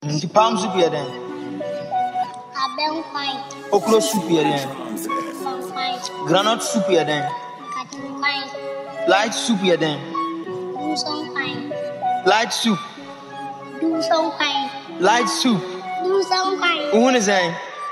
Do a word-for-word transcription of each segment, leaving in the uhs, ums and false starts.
The palm soup here then. Abel fine. Okra soup here then. Fine. Granite soup here then. Cutting fine. Light soup here then. Do some fine. Light soup. Do some fine. Light soup. Do some fine. Who is that?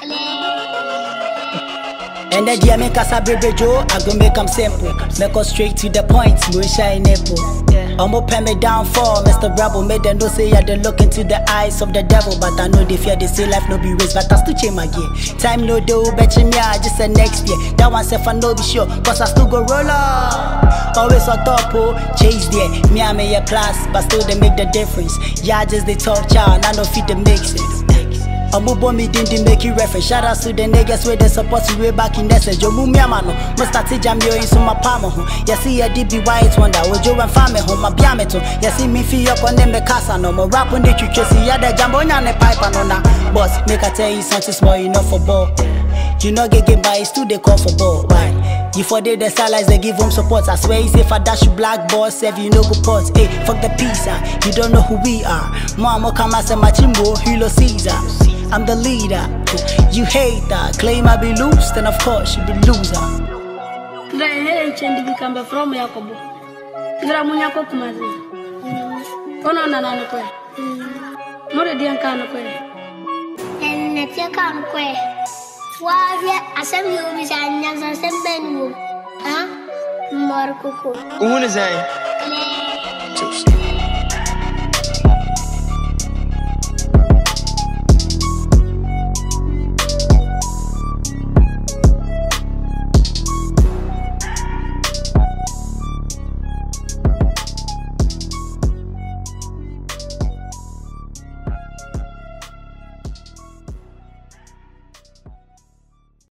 And the dear make us a baby Joe, I go make them simple. Make us straight to the point, no shine nipple. I'ma pay me down for Mister Bravo. Made them know say I dey look into the eyes of the devil. But I know they fear they say life no be race. But I still change my gear. Time no do, bet you me I just say next year. That one self I know be sure, cause I still go roll up. Always on top, oh, chase there. Me I may a plus, but still they make the difference. Yeah, just they talk child, I know fit the mixes. Omo bo me didn't make you reference. Shout out to the niggas where they support you way back in essence. Yo mu miamano, must start to jam you in some palm home. You see a D B white wonder, would you and family home, my biameto. You see me feel up on them the casa no more rap on the church. You see the jambo on the pipe and on that. Boss, make I tell you something small enough for ball. You know get game by, it's too they call for ball. Why? You for they the stylize, they give him support. I swear he's if I dash you black boss, if you know go pause. Hey, fuck the pizza, you don't know who we are. Mama come as a machimbo, Hilo Caesar. I'm the leader, you hate that. Claim I be loose, then of course you be loser. Ndra hele nchendi bikamba from Yakobo. Ndra munyako kumazi. Ona na nana kwe. More di ankano kwe. And let's your can kwe. Wavia asem yo bisa nyansa sembenu. Huh? Marco. Who is that?